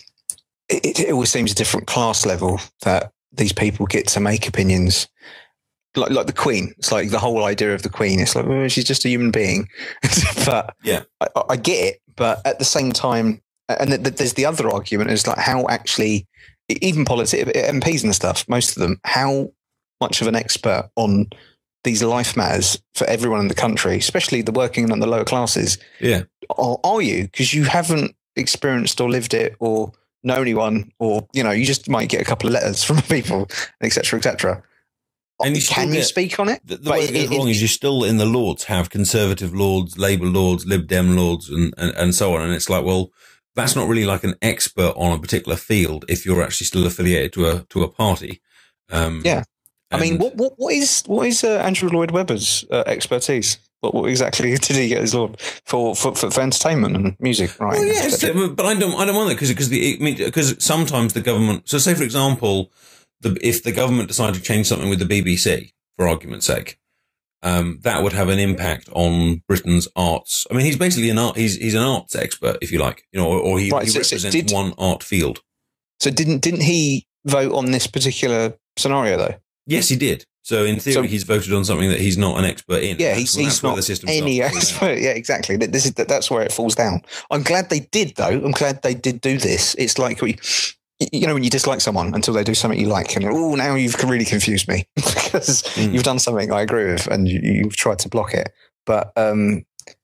it, it always seems a different class level that these people get to make opinions. Like, like the Queen. It's like the whole idea of the Queen. It's like, well, she's just a human being. But yeah, I, I get it. But at the same time, and th- th- there's the other argument is like how actually, even politics, M Ps and stuff, most of them, how much of an expert on these life matters for everyone in the country, especially the working and the lower classes. Yeah. Are, are you? Because you haven't experienced or lived it or know anyone, or, you know, you just might get a couple of letters from people, et cetera, et cetera. And you can you speak on it? The, the way it goes wrong is you still in the Lords have Conservative Lords, Labour Lords, Lib Dem Lords, and, and, and so on. And it's like, well, that's not really like an expert on a particular field if you're actually still affiliated to a to a party. Um, yeah. I mean, what, what what is what is uh, Andrew Lloyd Webber's uh, expertise? What, what exactly did he get his lord for for, for, for entertainment and music? Right. Well, yeah, it's, but I don't I don't want that because because the I mean, because sometimes the government. So, say for example, the, if the government decided to change something with the B B C, for argument's sake, um, that would have an impact on Britain's arts. I mean, he's basically an art. He's he's an arts expert, if you like, you know, or, or he, right, he so, represents so did, one art field. So didn't didn't he vote on this particular scenario though? Yes, he did. So in theory, so, he's voted on something that he's not an expert in. Yeah, he's, he's not any expert. Yeah, exactly. This is that's where it falls down. I'm glad they did, though. I'm glad they did do this. It's like we, you know, when you dislike someone until they do something you like, and oh, now you've really confused me because mm. you've done something I agree with, and you, you've tried to block it. But um,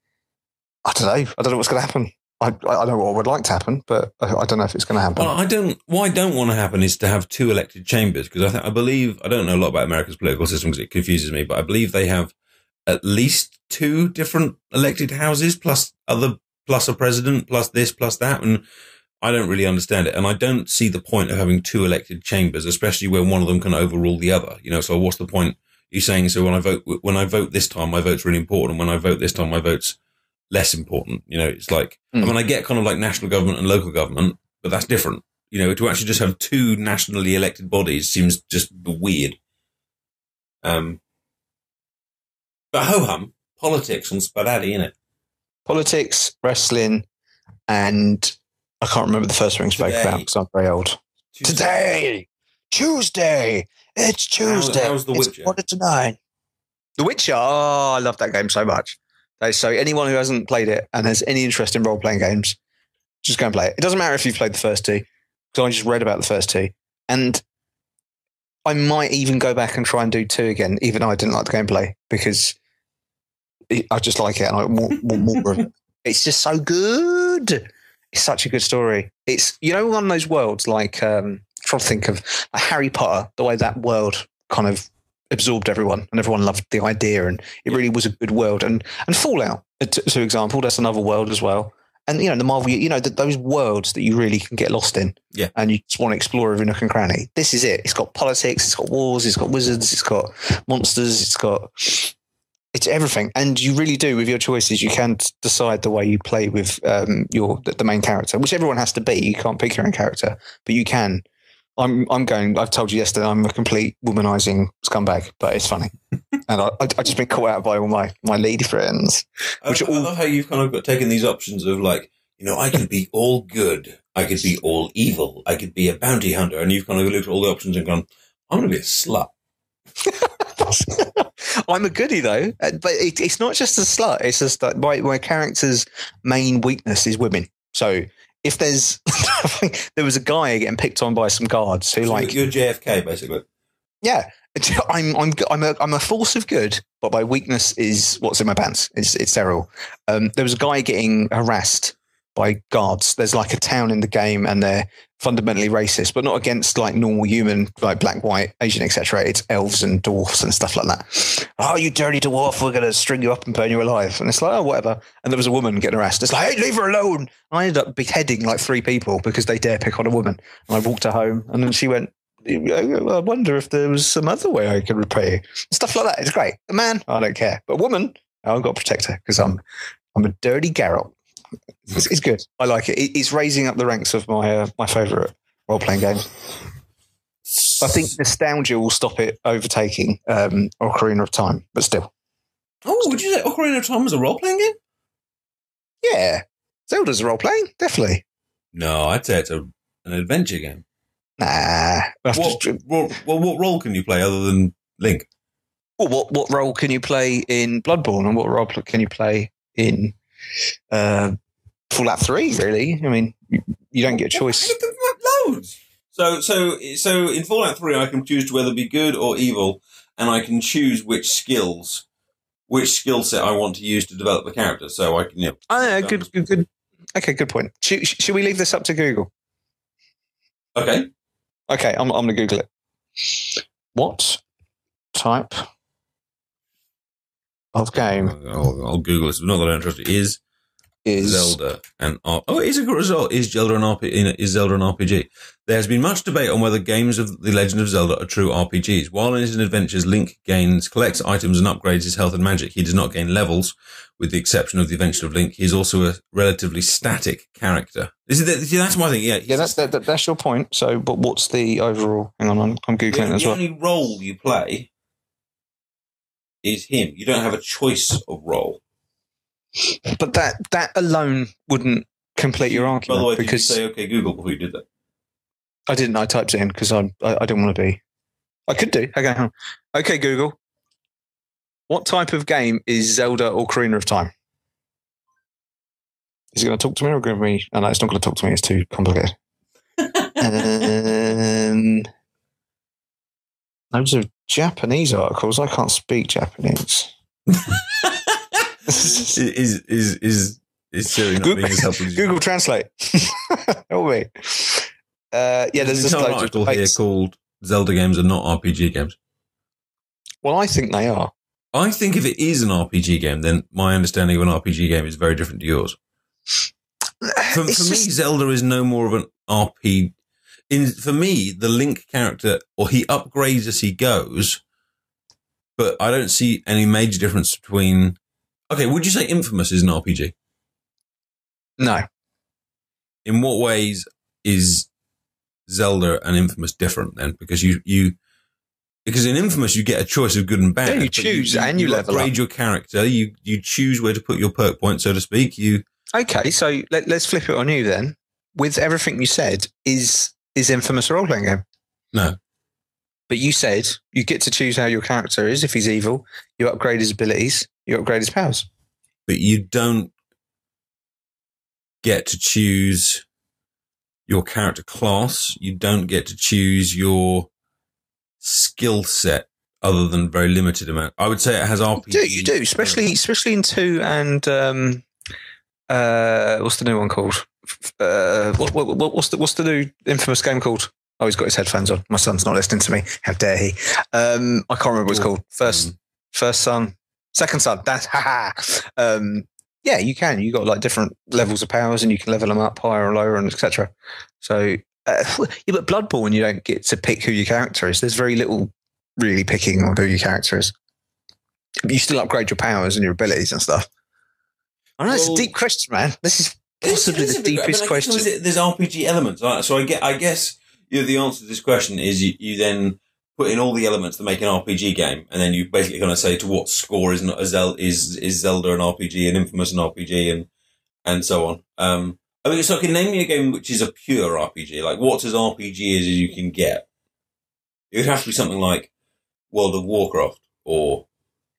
I don't know. I don't know what's going to happen. I, I know what would like to happen, but I, I don't know if it's going to happen. Well, I don't. What I don't want to happen is to have two elected chambers, because I think I believe I don't know a lot about America's political system because it confuses me, but I believe they have at least two different elected houses plus other plus a president plus this plus that, and I don't really understand it, and I don't see the point of having two elected chambers, especially when one of them can overrule the other. You know, so what's the point? You're saying so when I vote when I vote this time, my vote's really important, and when I vote this time, my vote's less important. You know, it's like, mm. I mean, I get kind of like national government and local government, but that's different. You know, to actually just have two nationally elected bodies seems just weird. Um, but ho-hum, politics and Spadaddy, innit? Politics, wrestling, and I can't remember the first thing we spoke about because I'm very old. Tuesday. Today! Tuesday! It's Tuesday. How, how's The Witcher? It's quarter to nine. The Witcher? Oh, I love that game so much. So anyone who hasn't played it and has any interest in role-playing games, just go and play it. It doesn't matter if you've played the first two, because I just read about the first two. And I might even go back and try and do two again, even though I didn't like the gameplay, because it, I just like it and I want, want more of it. It's just so good. It's such a good story. It's, you know, one of those worlds like, um, I'm trying to think of like Harry Potter, the way that world kind of absorbed everyone and everyone loved the idea, and it really was a good world. And and Fallout, to, to example, that's another world as well. And you know, the Marvel, you know, the, those worlds that you really can get lost in, yeah, and you just want to explore every nook and cranny. This is it. It's got politics, it's got wars, it's got wizards, it's got monsters, it's got it's everything. And you really do, with your choices, you can decide the way you play with um, your the main character, which everyone has to be. You can't pick your own character, but you can. I'm I'm going. I've told you yesterday. I'm a complete womanizing scumbag, but it's funny, and I I just been caught out by all my my lady friends. Which I, I love how you've kind of got taken these options of like, you know, I could be all good, I could be all evil, I could be a bounty hunter, and you've kind of looked at all the options and gone, I'm going to be a slut. I'm a goodie though, but it, it's not just a slut. It's just that my my character's main weakness is women. So if there's, there was a guy getting picked on by some guards who so like you're J F K basically. Yeah, I'm I'm I'm a I'm a force of good, but my weakness is what's in my pants. It's it's terrible. Um, there was a guy getting harassed by guards. There's like a town in the game, and they're fundamentally racist, but not against like normal human, like black, white, Asian, et cetera. It's elves and dwarfs and stuff like that. Oh, you dirty dwarf! We're gonna string you up and burn you alive. And it's like, oh, whatever. And there was a woman getting harassed. It's like, hey, leave her alone. I ended up beheading like three people because they dare pick on a woman. And I walked her home, and then she went, I wonder if there was some other way I could repay you. Stuff like that. It's great. A man, I don't care. But a woman, I've got to protect her because I'm I'm a dirty Geralt. It's, it's good. I like it. It's raising up the ranks of my uh, my favourite role playing games. I think nostalgia will stop it overtaking um, Ocarina of Time, but still. Oh, would you say Ocarina of Time was a role playing game? Yeah, Zelda's role playing, definitely. No, I'd say it's a, an adventure game. Nah. What, to, well, well, what role can you play other than Link? Well, what what role can you play in Bloodborne, and what role can you play in uh, Fallout three? Really, I mean, you, you don't get a choice. Loads. So, so, so in Fallout three, I can choose to whether be good or evil, and I can choose which skills, which skill set I want to use to develop the character. So I can, you know. Oh, yeah, good, good, good. Okay, good point. Should, should we leave this up to Google? Okay. Okay, I'm, I'm going to Google it. What type of game? I'll, I'll Google this. Not that I don't trust it. Is is Zelda an R- oh, it is a good result. Is Zelda an R P G? Is Zelda an R P G? There has been much debate on whether games of The Legend of Zelda are true R P Gs. While in his adventures, Link gains, collects items and upgrades his health and magic. He does not gain levels, with the exception of the Adventure of Link. He is also a relatively static character. This is the, see, that's my thing. Yeah, yeah, that's that, that's your point. So, but what's the overall? Hang on, I'm, I'm googling the, as the well. The only role you play is him. You don't have a choice of role. But that that alone wouldn't complete your argument. By the way, because did you say okay Google before you did that? I didn't. I typed it in because I, I I didn't want to be. I could do. Okay, hang on. Okay, Google. What type of game is Zelda Ocarina of Time? Is it going to talk to me or going to be? Oh, no, it's not going to talk to me. It's too complicated. um, loads of Japanese articles. I can't speak Japanese. is is is is Siri not Google, being as helpful as you? Google Translate. Oh wait. Uh, yeah, there's, there's there's an loads article of here called Zelda games are not R P G games. Well, I think they are. I think if it is an R P G game, then my understanding of an R P G game is very different to yours. For, for me, just... Zelda is no more of an R P G. In for me, the Link character, or he upgrades as he goes, but I don't see any major difference between. Okay, would you say Infamous is an R P G? No. In what ways is Zelda and Infamous different then? Because you, you because in Infamous you get a choice of good and bad. Yeah, you choose you, you, and you, you level upgrade up. your character. You you choose where to put your perk points, so to speak. You okay? So let, let's flip it on you then. With everything you said, is is Infamous a role playing game? No. But you said you get to choose how your character is. If he's evil, you upgrade his abilities, you upgrade his powers. But you don't get to choose your character class. You don't get to choose your skill set other than very limited amount. I would say it has R P G. You do, you do, especially especially in two and um, uh, what's the new one called? Uh, what, what, what, what's the what's the new Infamous game called? Oh, he's got his headphones on. My son's not listening to me. How dare he? Um, I can't remember what it's called. First, mm. first son, second son. That's ha ha. Um, yeah, you can. You got like different levels of powers, and you can level them up higher or lower, and et cetera. So, uh, yeah, but Bloodborne, you don't get to pick who your character is. There's very little really picking on who your character is. But you still upgrade your powers and your abilities and stuff. I know well, it's a deep question, man. This is possibly the deepest question. There's R P G elements, right? So I get, I guess you know, the answer to this question is you, you then put in all the elements that make an R P G game, and then you basically kind of say to what score is not a Zel- is is Zelda an R P G and Infamous an R P G and and so on. Um, I mean, so I can name me a game which is a pure R P G, like what's as R P G as you can get. It would have to be something like World of Warcraft or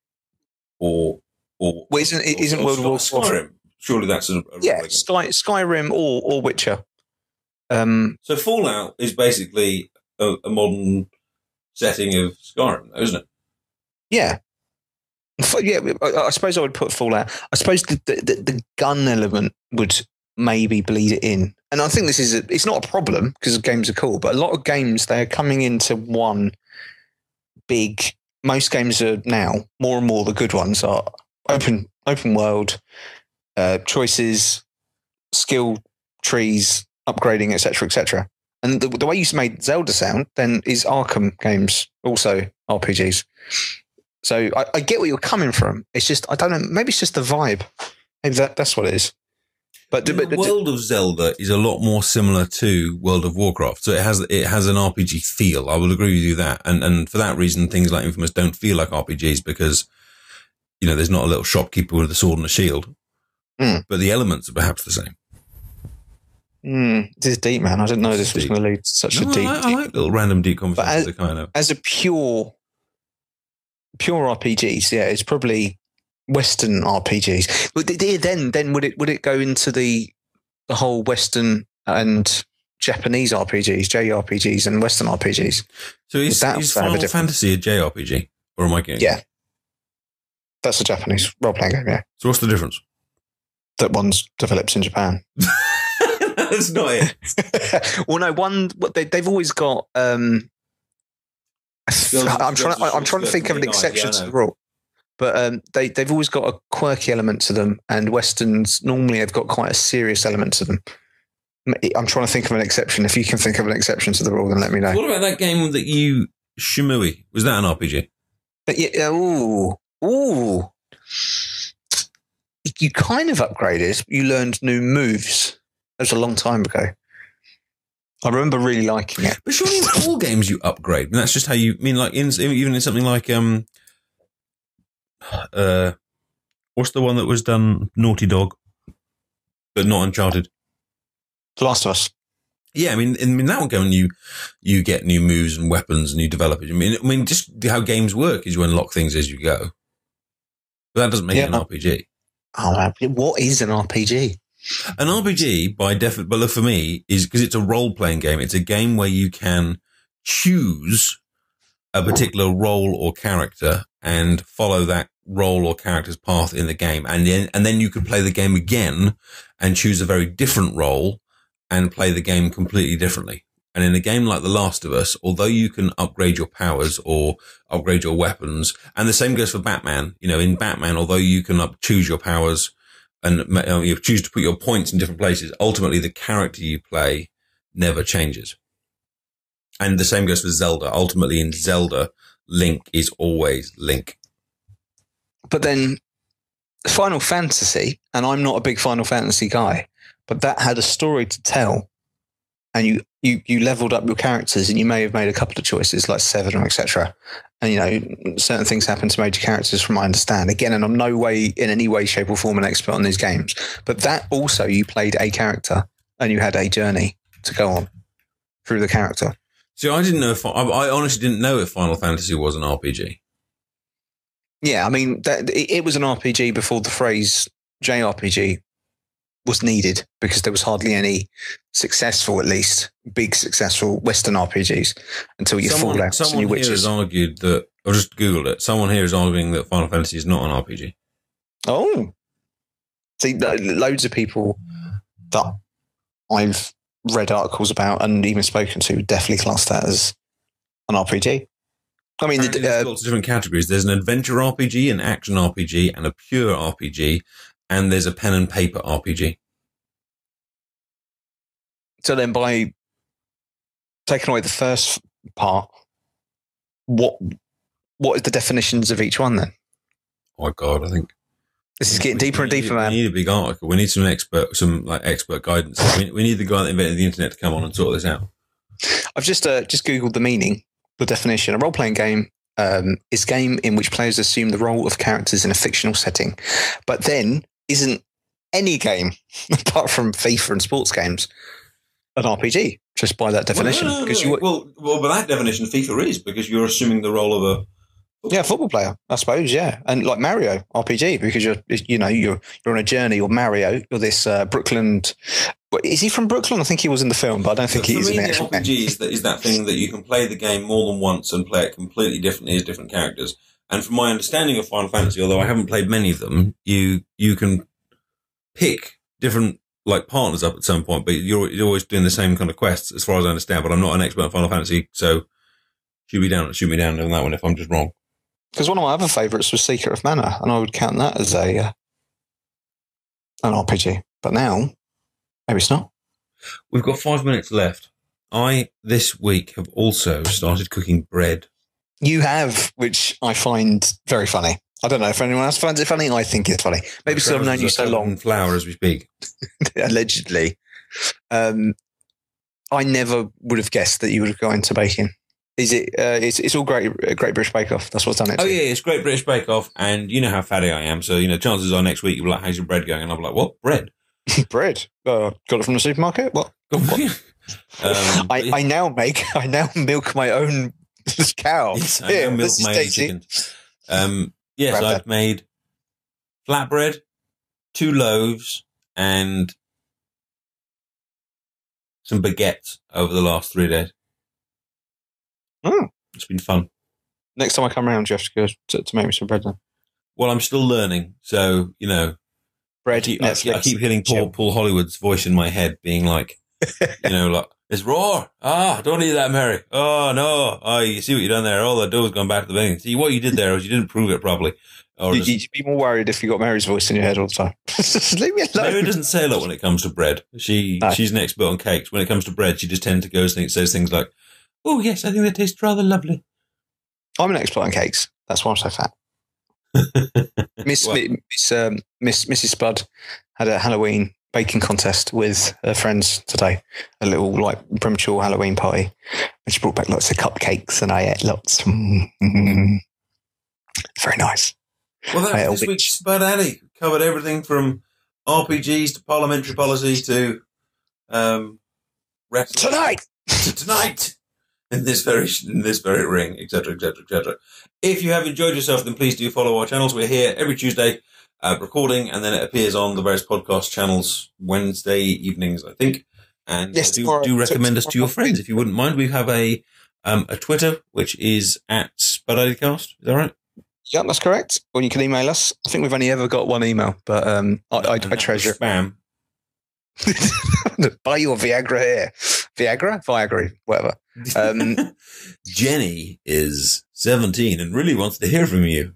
or or. Well, isn't or, isn't or, World of or Warcraft? Skyrim? Surely that's a, a Yeah, real Sky, Skyrim or or Witcher. Um, So Fallout is basically a, a modern setting of Skyrim, though, isn't it? yeah, F- yeah. I, I suppose I would put Fallout. I suppose the, the the the gun element would maybe bleed it in, and I think this is a, it's not a problem because the games are cool. But a lot of games they're coming into one big. Most games are now more and more the good ones are open open world uh, choices, skill trees, upgrading, et cetera, et cetera. And the, the way you made Zelda sound then is Arkham games also R P Gs. So I, I get where you're coming from. It's just I don't know. Maybe it's just the vibe. Maybe that, that's what it is. But, The but, but world of Zelda is a lot more similar to World of Warcraft, so it has it has an R P G feel. I will agree with you that, and and for that reason, things like Infamous don't feel like R P Gs because you know there's not a little shopkeeper with a sword and a shield, Mm. but the elements are perhaps the same. mm, this is deep, man. I didn't know this was Deep. going to lead to such No, a deep. I, like, I like little random deep conversations. as- that kind of As a pure, pure R P Gs, yeah, it's probably Western R P Gs. But th- th- then, then would it would it go into the the whole Western and Japanese R P Gs, J R P Gs, and Western R P Gs? so is, that is have a Final difference? Fantasy a J R P G or am I getting? Yeah, that's a Japanese role playing game. Yeah, So what's the difference? that one's developed in Japan. That's not it. Well, no, one what they they've always got. Um, Girls- I'm trying. girls I'm with trying to short think of an skirts and exception big eyes, to yeah, I the rule, but um, they they've always got a quirky element to them, and westerns normally have got quite a serious element to them. I'm trying to think of an exception. If you can think of an exception to the rule, then let me know. What about that game that you Shimui? Was that an R P G? But yeah, ooh, ooh, you kind of upgraded. You learned new moves. That was a long time ago. I remember really liking it. But surely in all games you upgrade. I mean, that's just how you I mean. Like in, even in something like um, uh, what's the one that was done Naughty Dog, but not Uncharted? The Last of Us. Yeah, I mean, in, in that one game, you you get new moves and weapons, and you develop it. I mean, I mean, just how games work is you unlock things as you go. But that doesn't make Yeah. it an R P G. Oh, man, what is an R P G? An R P G, by default, but for me, is because it's a role-playing game. It's a game where you can choose a particular role or character and follow that role or character's path in the game, and then and then you could play the game again and choose a very different role and play the game completely differently. And in a game like The Last of Us, although you can upgrade your powers or upgrade your weapons, and the same goes for Batman. You know, in Batman, although you can up, choose your powers and uh, you choose to put your points in different places, ultimately the character you play never changes. And the same goes for Zelda. Ultimately in Zelda, Link is always Link. But then Final Fantasy, and I'm not a big Final Fantasy guy, but that had a story to tell, and you you you leveled up your characters, and you may have made a couple of choices like Seven or et cetera. And you know certain things happen to major characters, from what I understand. Again, and I'm no way in any way, shape, or form an expert on these games, but that also you played a character and you had a journey to go on through the character. See, I didn't know if I, I honestly didn't know if Final Fantasy was an R P G. Yeah, I mean that it, it was an R P G before the phrase J R P G was needed, because there was hardly any successful, at least big successful Western R P Gs until your Someone, Fallouts and someone your here Witches. has argued that, I've just Googled it, someone here is arguing that Final Fantasy is not an R P G. Oh, see, lo- loads of people that I've read articles about and even spoken to definitely class that as an R P G. I mean, Apparently the, there's uh, lots of different categories. There's an adventure R P G, an action R P G, and a pure R P G, and there's a pen and paper R P G. so then by taking away the first part, what what is the definitions of each one then? Oh my God, I think This is getting we- deeper we and need- deeper, We man. need a big article. We need some expert, some like expert guidance. We, we need the guy that invented the internet to come on and sort this out. I've just uh, just googled the meaning, the definition. A role-playing game um, is a game in which players assume the role of characters in a fictional setting, but then isn't any game apart from FIFA and sports games an R P G just by that definition. Well, no, no, because no. you, well, well, by that definition, FIFA is because you're assuming the role of a yeah, football player, I suppose, yeah, and like Mario R P G because you're you know you're you're on a journey. You're Mario. You're this uh, Brooklyn. Is he from Brooklyn? I think he was in the film, but I don't think For he is me, in the the actual R P G is that, is that thing that you can play the game more than once and play it completely differently as different characters. And from my understanding of Final Fantasy, although I haven't played many of them, you you can pick different like partners up at some point, but you're, you're always doing the same kind of quests, as far as I understand. But I'm not an expert on Final Fantasy, so shoot me down, shoot me down on that one if I'm just wrong. Because one of my other favourites was Secret of Mana, and I would count that as a uh, an R P G. But now, maybe it's not. We've got five minutes left. I, this week, have also started cooking bread. You have, which I find very funny. I don't know if anyone else finds it funny. I think it's funny. Maybe because I've known you so long. Flour as we speak. Allegedly. Um, I never would have guessed that you would have gone into baking. Is it? Uh, it's it's all great. Great British Bake Off. That's what's done it. Oh to. yeah, it's Great British Bake Off, and you know how fatty I am. So you know, chances are next week you'll be like, "How's your bread going?" And I'll be like, "What bread? Bread? Uh, got it from the supermarket? What? what? um, I, I now make. I now milk my own cow. Yes, I Here, now milk this my is own tasty. chicken. Um, yes, Grab I've that. made flatbread, two loaves, and some baguettes over the last three days. Oh. It's been fun. Next time I come around, you have to go to, to make me some bread then. Well, I'm still learning, so you know, Bread, I keep, I, Netflix. I keep hearing Paul, chill. Paul Hollywood's voice in my head, being like, you know, like it's raw. Ah, don't eat that, Mary. Oh no, oh, you see what you done there? All the dough's gone back to the beginning. See what you did there was you didn't prove it properly. Or You, just, you'd be more worried if you got Mary's voice in your head all the time. Just leave me alone. Mary doesn't say a lot when it comes to bread. She No. she's an expert on cakes. When it comes to bread, she just tends to go and says things like, "Oh yes, I think that tastes rather lovely." I'm an expert on cakes. That's why I'm so fat. Miss, Well, Miss, um, Miss Missus Spud had a Halloween baking contest with her friends today. A little like premature Halloween party, and she brought back lots of cupcakes, and I ate lots. Mm-hmm. Very nice. well, that's Well, this which- week's Spud Alley. Covered everything from R P Gs to parliamentary policy to um, wrestling. Tonight. to tonight in this very in this very ring, et cetera, et cetera, et cetera. If you have enjoyed yourself, then please do follow our channels. We're here every Tuesday uh, recording, and then it appears on the various podcast channels Wednesday evenings, I think. And Yes, uh, do, tomorrow- do recommend us to your tomorrow. friends if you wouldn't mind. We have a um, a Twitter which is at SpudAlleycast. Is that right? Yeah, that's correct. Or you can email us. I think we've only ever got one email, but um, I, I, And I that treasure was spam. it. Buy your Viagra here. Viagra? Viagra, whatever. Um, Jenny is seventeen and really wants to hear from you.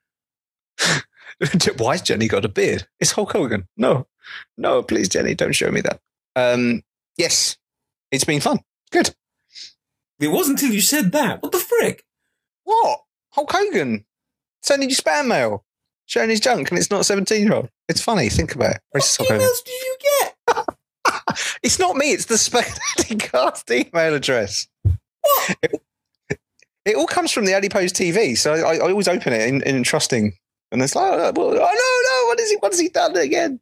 Why has Jenny got a beard? It's Hulk Hogan. No, no, please, Jenny, don't show me that. Um, yes, it's been fun. Good. It wasn't until you said that. What the frick? What? Hulk Hogan sending you spam mail, showing his junk, and it's not a seventeen-year-old. It's funny. Think about it. Racist What Hulk Hogan. emails do you get? It's not me. It's the Spaghetti Cast email address. What? It, it all comes from the Adipose T V, so I, I always open it in, in trusting, and it's like, oh, well, oh no, no, what is he? What has he done again?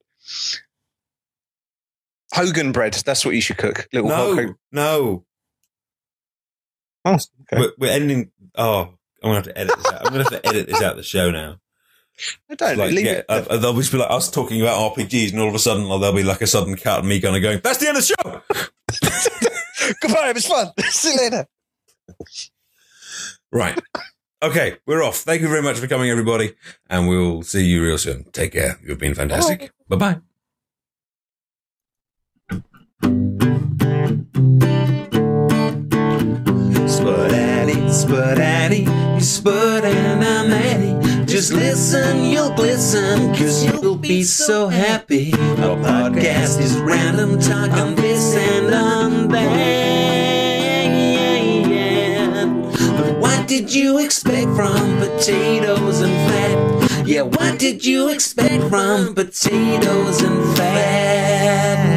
Hogan bread. That's what you should cook. Little Hulk No, Hogan. no. Oh, okay. We're, we're ending. Oh, I'm gonna have to edit this out. I'm gonna have to edit this out of the show now. I don't Like, leave yeah, it. uh, there'll just be like us talking about R P Gs, and all of a sudden there'll be like a sudden cut and me kind of going, "That's the end of the show." Goodbye. It was fun. See you later. Right. Okay, we're off. Thank you very much for coming, everybody, and we'll see you real soon. Take care. You've been fantastic. Bye bye. Spud Addy, Spud Addy, you Spud and I'm Addy. Just listen, you'll glisten, cause you'll be so happy. Our podcast is random talk on this and on that. But what did you expect from potatoes and fat? Yeah, what did you expect from potatoes and fat?